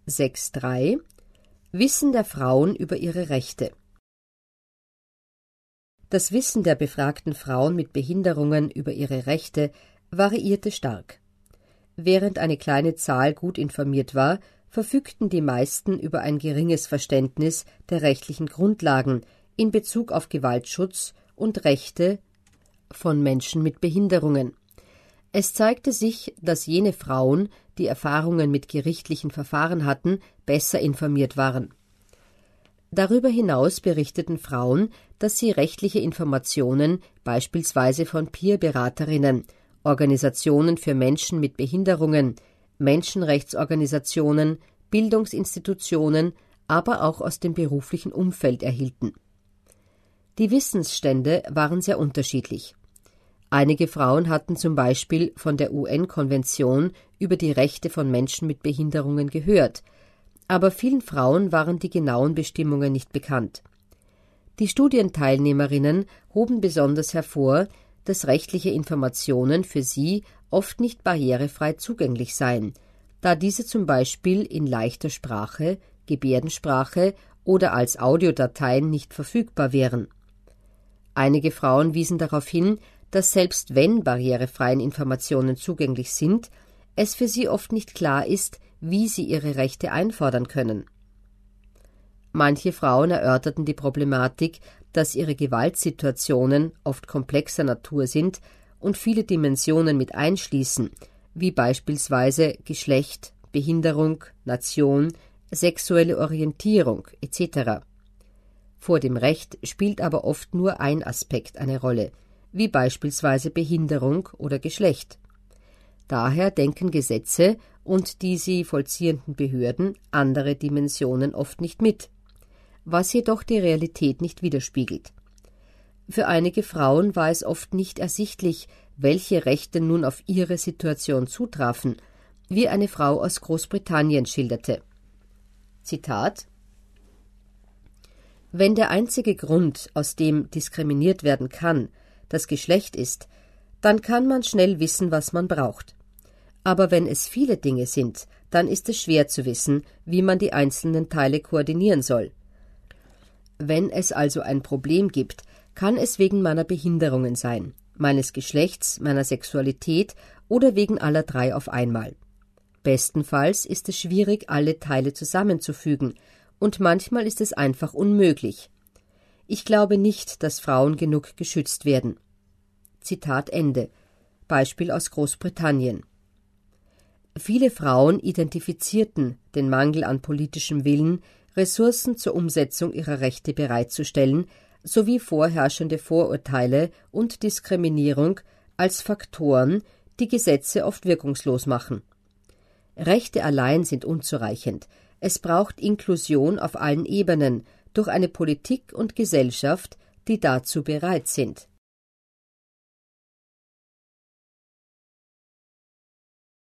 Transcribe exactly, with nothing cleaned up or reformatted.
sechs Punkt drei Wissen der Frauen über ihre Rechte. Das Wissen der befragten Frauen mit Behinderungen über ihre Rechte variierte stark. Während eine kleine Zahl gut informiert war, verfügten die meisten über ein geringes Verständnis der rechtlichen Grundlagen in Bezug auf Gewaltschutz und Rechte von Menschen mit Behinderungen. Es zeigte sich, dass jene Frauen, die Erfahrungen mit gerichtlichen Verfahren hatten, besser informiert waren. Darüber hinaus berichteten Frauen, dass sie rechtliche Informationen beispielsweise von Peer-Beraterinnen, Organisationen für Menschen mit Behinderungen, Menschenrechtsorganisationen, Bildungsinstitutionen, aber auch aus dem beruflichen Umfeld erhielten. Die Wissensstände waren sehr unterschiedlich. Einige Frauen hatten zum Beispiel von der U N-Konvention über die Rechte von Menschen mit Behinderungen gehört, aber vielen Frauen waren die genauen Bestimmungen nicht bekannt. Die Studienteilnehmerinnen hoben besonders hervor, dass rechtliche Informationen für sie oft nicht barrierefrei zugänglich seien, da diese zum Beispiel in leichter Sprache, Gebärdensprache oder als Audiodateien nicht verfügbar wären. Einige Frauen wiesen darauf hin, dass selbst wenn barrierefreien Informationen zugänglich sind, es für sie oft nicht klar ist, wie sie ihre Rechte einfordern können. Manche Frauen erörterten die Problematik, dass ihre Gewaltsituationen oft komplexer Natur sind und viele Dimensionen mit einschließen, wie beispielsweise Geschlecht, Behinderung, Nation, sexuelle Orientierung et cetera. Vor dem Recht spielt aber oft nur ein Aspekt eine Rolle, wie beispielsweise Behinderung oder Geschlecht. Daher denken Gesetze und die sie vollziehenden Behörden andere Dimensionen oft nicht mit, was jedoch die Realität nicht widerspiegelt. Für einige Frauen war es oft nicht ersichtlich, welche Rechte nun auf ihre Situation zutrafen, wie eine Frau aus Großbritannien schilderte. Zitat: Wenn der einzige Grund, aus dem diskriminiert werden kann, das Geschlecht ist, dann kann man schnell wissen, was man braucht. Aber wenn es viele Dinge sind, dann ist es schwer zu wissen, wie man die einzelnen Teile koordinieren soll. Wenn es also ein Problem gibt, kann es wegen meiner Behinderungen sein, meines Geschlechts, meiner Sexualität oder wegen aller drei auf einmal. Bestenfalls ist es schwierig, alle Teile zusammenzufügen, und manchmal ist es einfach unmöglich. Ich glaube nicht, dass Frauen genug geschützt werden. Zitat Ende. Beispiel aus Großbritannien. Viele Frauen identifizierten den Mangel an politischem Willen, Ressourcen zur Umsetzung ihrer Rechte bereitzustellen, sowie vorherrschende Vorurteile und Diskriminierung als Faktoren, die Gesetze oft wirkungslos machen. Rechte allein sind unzureichend. Es braucht Inklusion auf allen Ebenen durch eine Politik und Gesellschaft, die dazu bereit sind.